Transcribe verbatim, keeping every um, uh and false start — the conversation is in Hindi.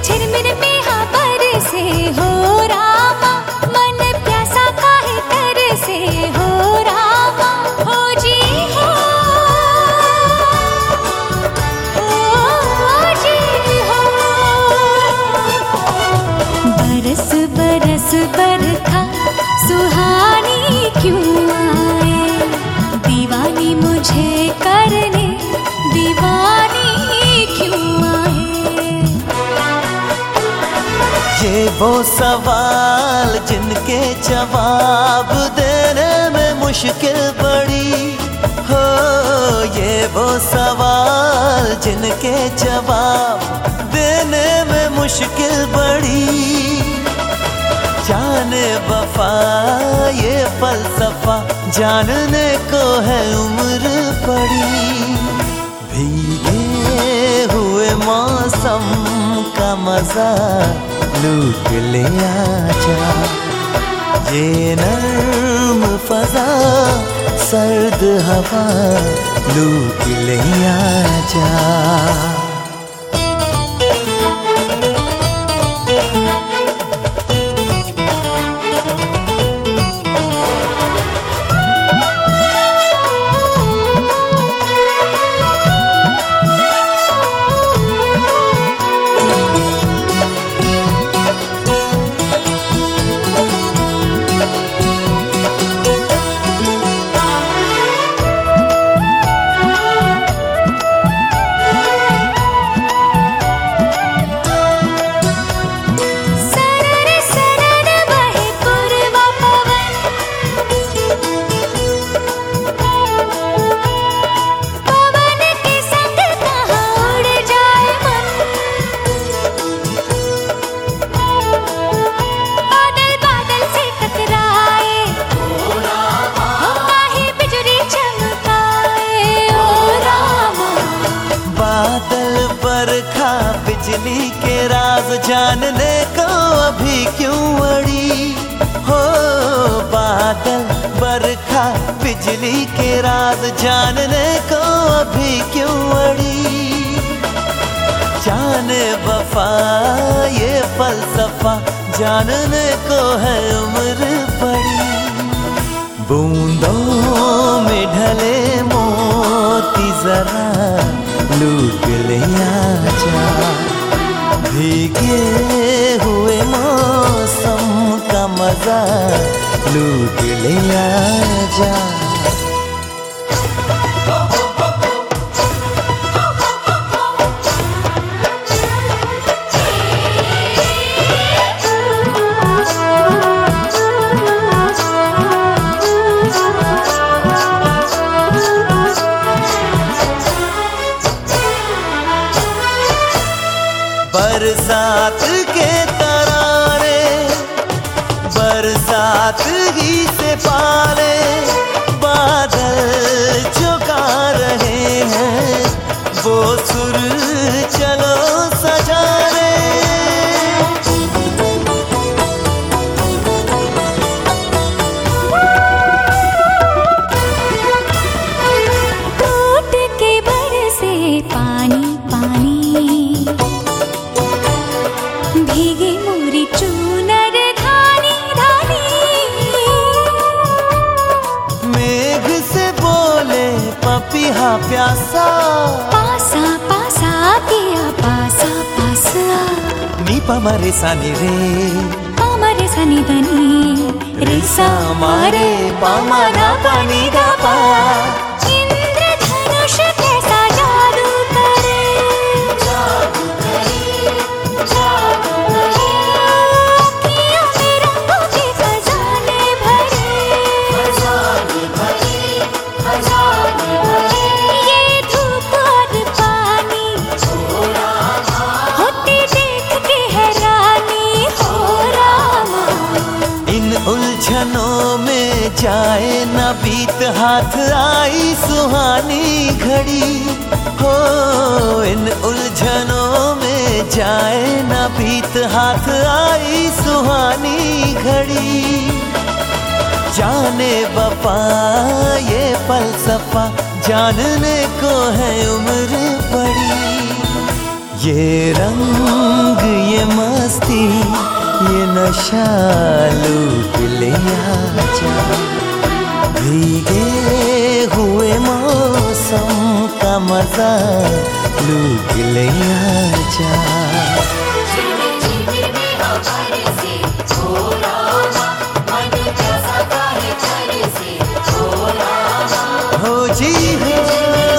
झिरमिर में हाँ बरसे हो रामा, मन प्यासा काहे तरसे हो रामा। हो जी हो, हो जी हो। बरस बरस बरखा सुहानी क्यों आए, दीवानी मुझे करने दीवानी क्यों आए। ये वो सवाल जिनके जवाब देने में मुश्किल पड़ी हो, ये वो सवाल जिनके जवाब देने में मुश्किल पड़ी। जाने वफा ये फलसफा जानने को है उम्र पड़ी। भीगे हुए मौसम का मजा लूट ले आजा, ये नर्म फजा सर्द हवा लूट ले आजा। बरखा बिजली के राज जानने को अभी क्यों अड़ी हो। बादल बरखा बिजली के राज जानने को अभी क्यों अड़ी। जाने वफा ये फलसफा जानने को है उम्र पड़ी। बूंदों में ढले मोती जरा लूट ले आजा, भीगे हुए मौसम का मजा लूट ले आजा। बरसात के तरारे बरसात ही से पाले, बादल जो गा रहे हैं वो सुर चलो सजा रे। टूट के बरसे पानी पानी, भीगे मोरी चूनर धानी धानी। मेघ से बोले पपीहा प्यासा, पासा पासा किया पासा पासा। नी पमरे सानी रे पामरे सनी दनी, रे सा मारे पामाना पानी गा पा। इंद्रधनुष कैसा जादू करे, जादू करे, जादू करे। अखियों में रंगों के खजाने भरे, खजाने भरे, खजाने भरे। ये धूप और पानी हो रामा, होते देख के हैरानी हो रामा। इन उलझनों में जाए न बीत हाथ आई सुहानी घड़ी हो। इन उलझनों में जाए न बीत हाथ आई सुहानी घड़ी। जाने वफा ये फलसफा जानने को है उम्र पड़ी। ये रंग ये मस्ती ये नशा लूट ले आजा, भीगे हुए मौसम का मजा लूट ले आजा। हो जी हो।